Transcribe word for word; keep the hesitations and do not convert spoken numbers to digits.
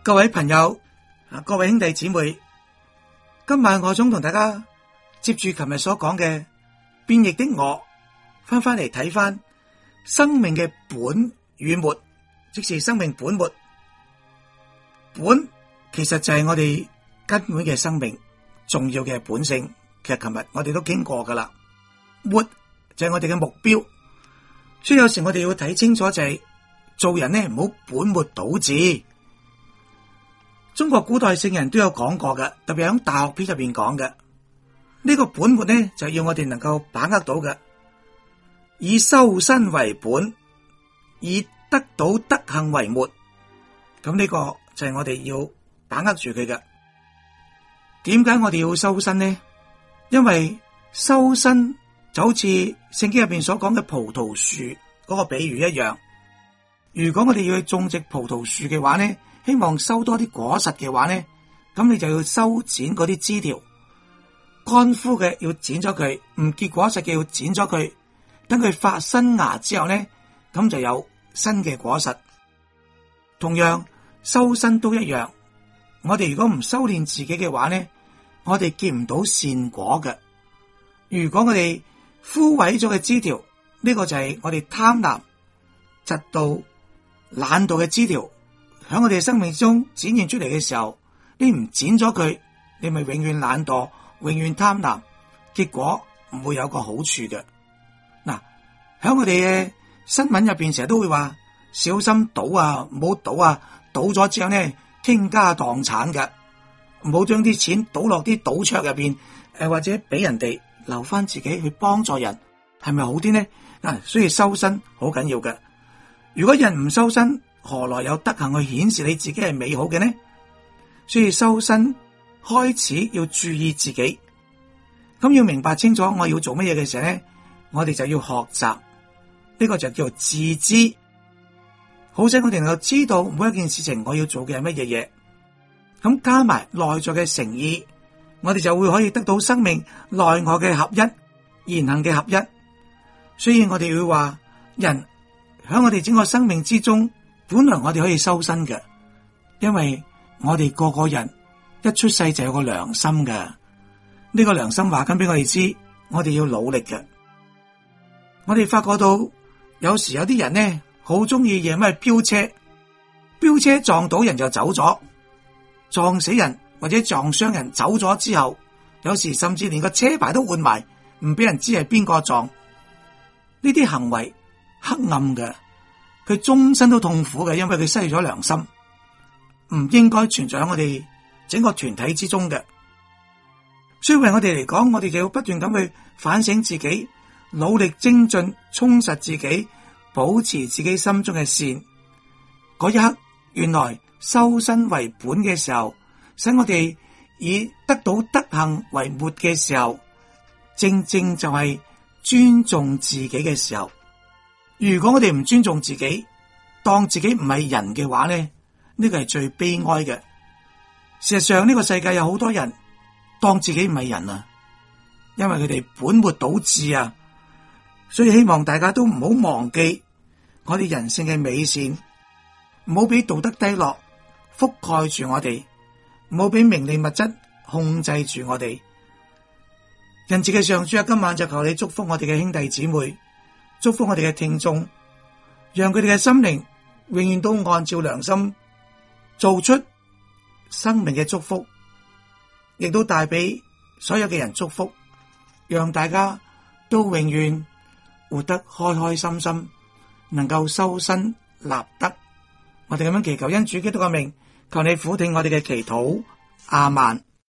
各位朋友，各位兄弟姊妹，今晚我想同大家接住琴日所講嘅變異的我，翻翻嚟睇翻生命嘅本與末，即是生命本末。本其實就係我哋根本嘅生命重要嘅本性，其實琴日我哋都經過噶啦。末就係我哋嘅目標，所以有時我哋要睇清楚就係、是、做人呢唔好本末倒置。中國古代聖人都有講過嘅，特別喺大學篇入邊講嘅。呢、這個本末呢，就要我哋能夠把握到嘅，以修身為本，以得到德行為末。咁呢個就係我哋要把握住佢嘅。點解我哋要修身呢？因為修身就好似聖經入邊所講嘅葡萄樹嗰個比喻一樣。如果我哋要去種植葡萄樹嘅話呢，希望收多啲果實嘅話呢，咁你就要修剪嗰啲枝條，乾枯嘅要剪咗佢，唔結果實嘅要剪咗佢，等佢發新芽之後呢，咁就有新嘅果實。同樣修身都一樣，我哋如果唔修煉自己嘅話呢，我哋結唔到善果嘅。如果我哋枯萎咗嘅枝條，呢個就係我哋貪婪、嫉妒、懶惰嘅枝條，喺我哋生命中展現出嚟嘅時候，你唔剪咗佢，你咪永遠懶惰，永遠貪婪，結果唔會有個好處嘅。嗱，喺我哋嘅新聞入邊成日都會話小心賭啊，唔好賭啊，賭咗之後呢傾家蕩產嘅，唔好將啲錢賭落啲賭桌入邊，誒或者俾人哋，留翻自己去幫助人，係咪好啲呢？嗱，所以修身好緊要嘅。如果人唔修身，何來有德行去顯示你自己係美好嘅呢？所以修身開始要注意自己，咁要明白清楚我要做乜嘢嘅時候呢，我哋就要學習，呢個就叫做自知，好使我哋能夠知道每一件事情我要做嘅係乜嘢嘢，咁加埋內在嘅誠意，我哋就會可以得到生命內外嘅合一，言行嘅合一。所以我哋會話人喺我哋整個生命之中，本來我哋可以修身嘅，因為我哋個個人一出世就有個良心嘅，呢、這個良心話緊俾我哋知，我哋要努力嘅。我哋發覺到有時有啲人呢，好中意夜晚去飆車，飆車撞到人就走咗，撞死人或者撞傷人走咗之後，有時甚至連個車牌都換埋，唔俾人知係邊個撞。呢啲行為黑暗嘅，佢終身都痛苦嘅，因為佢失去咗良心，唔應該存在喺我哋整個團體之中嘅。所以為我哋嚟講，我哋就要不斷咁去反省自己，努力精進，充實自己，保持自己心中嘅善。嗰一刻，原來修身為本嘅時候，使我哋以得到德行為末嘅時候，正正就係尊重自己嘅時候。如果我哋唔尊重自己，當自己唔係人嘅話呢，呢個係最悲哀嘅。事實上呢個世界有好多人當自己唔係人啊，因為佢哋本末倒置啊。所以希望大家都唔好忘記我哋人性嘅美善，唔好俾道德低落覆蓋住我哋，唔好俾名利物質控制住我哋。仁慈嘅上主啊，今晚就求你祝福我哋嘅兄弟姊妹，祝福我哋嘅聽眾，讓佢哋嘅心靈永遠都按照良心做出生命嘅祝福，亦都帶俾所有嘅人祝福，讓大家都永遠活得開開心心，能夠修身立德。我哋咁樣祈求恩主基督嘅名，求你俯聽我哋嘅祈禱，阿們。